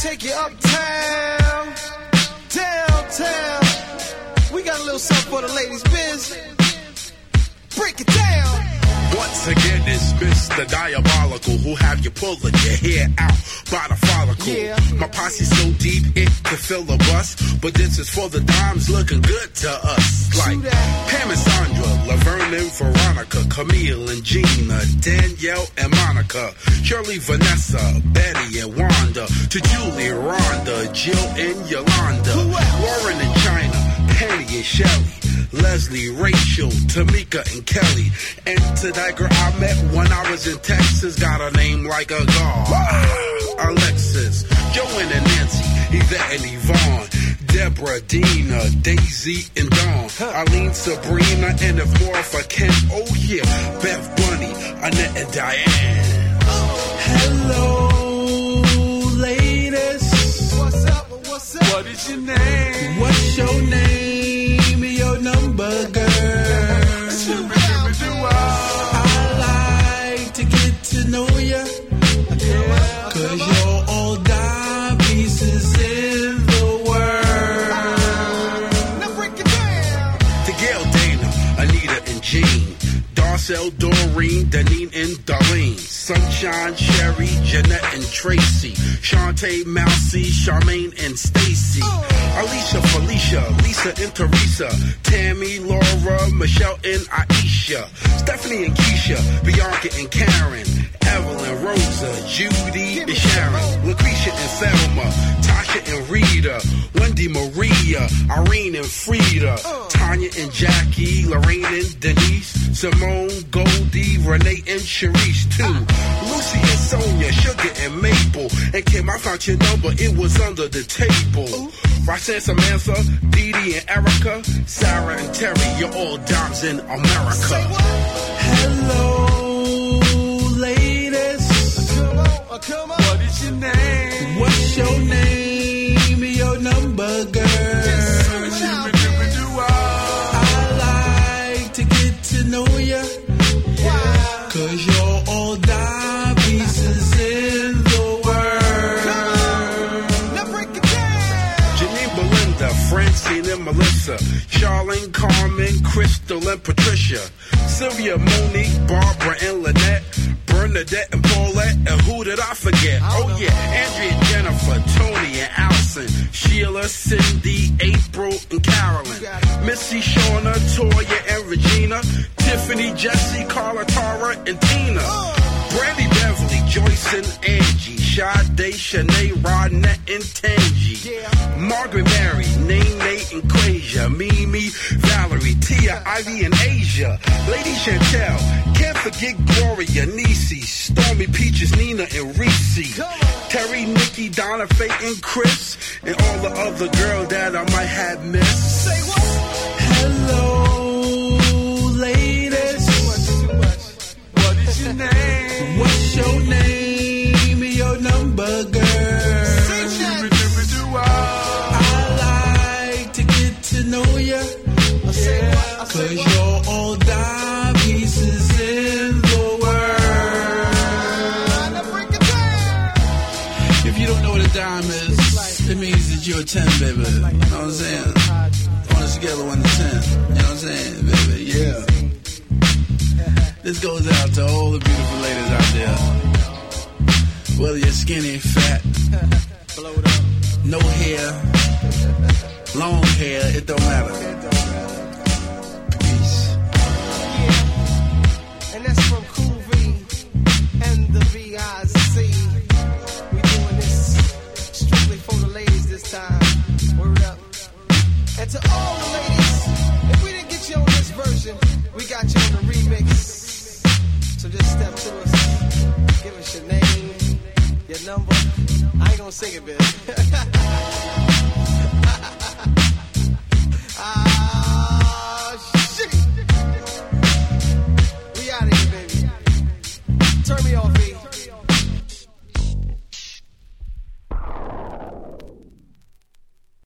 take you uptown, downtown. We got a little something for the ladies, biz. Break it down. Once again, it's Mr. Diabolical, who have you pulling your hair out by the follicle. Yeah. My posse's so deep it could fill a bus, but this is for the dimes looking good to us. Like Pam and Sandra, Laverne and Veronica, Camille and Gina, Danielle and Monica, Shirley, Vanessa, Betty and Wanda, to Julie, Rhonda, Jill and Yolanda, Lauren and China, Penny and Shelly, Leslie, Rachel, Tamika, and Kelly. And to that girl I met when I was in Texas, got a name like a god. Alexis, Joanne and Nancy, Yvette and Yvonne, Deborah, Dina, Daisy, and Dawn, Eileen, Sabrina, and if more if I can, oh yeah, Beth Bunny, Annette, and Diane. Hello, ladies. What's up? What's up? What is your name? What's your name? Your number, girl. I like to get to know ya, 'cause you're all dime pieces in the world. Now break it down. To Gail, Dana, Anita, and Jean, Darcel, Doreen, Deneen, and Darlene, Sunshine, Sherry, Jeanette, and Tracy, Shantae, Mousy, Charmaine, and Stacy, Alicia, Felicia, Lisa, and Teresa, Tammy, Laura, Michelle, and Aisha, Stephanie and Keisha, Bianca and Karen, Evelyn, Rosa, Judy, and Sharon, Lucretia and Thelma, Tasha and Rita, Wendy, Maria, Irene and Frida, Tanya and Jackie, Lorraine and Denise, Simone, Goldie, Renee, and Sharice too, Lucy and Sonia, Sugar and Maple, and Kim, I found your number, it was under the table. Roxanne, Samantha, Dee Dee, and Erica, Sarah and Terry, you're all dimes in America. Hello, ladies. Come on. What is your name? What's your name? Your number, girl. I like to get to know ya, 'cause you're all dime pieces in the world. Now break it down. Janine, Belinda, Francine, and Melissa, Charlene, Carmen, Crystal, and Patricia, Sylvia, Monique, Barbara, and Lynette, Bernadette, and Paulette, and who did I forget? Oh yeah, Andrea, Jennifer, Tony, and Allison, Sheila, Cindy, April, and Carolyn, Missy, Shauna, Toya, and Regina, Tiffany, Jessie, Carla, Tara, and Tina, Brandy, Beverly, Joyce, and Angie, Sade, Shanae, Rodnette, and Tangi, Margaret, Mary, Nene, Nate, and Quasia, Mimi, Valerie, Tia, Ivy, and Asia, Lady Chantel, can't forget Gloria, Niecy, Stormy, Peaches, Nina, and Reese, Terry, Nikki, Donna, Faye, and Chris, and all the other girls that I might have missed. Say what? Hello, ladies. What is your name? What's your name? Your number, girl. I like to get to know ya, 'cause you're all dime pieces in the world. Now break it down. If you don't know what a dime is, it means that you're a 10, baby. You know what I'm saying? On a scale of 1 to 10. You know what I'm saying, baby? Yeah. This goes out to all the beautiful ladies out there. Whether you're skinny, fat, no hair, long hair, it don't matter. Peace. And that's from Cool V and the VIC. We doing this strictly for the ladies this time. Word up. And to all the ladies, if we didn't get you on this version, we got you on the remix. So just step to us, give us your name, your number. I ain't gonna sing it, bitch.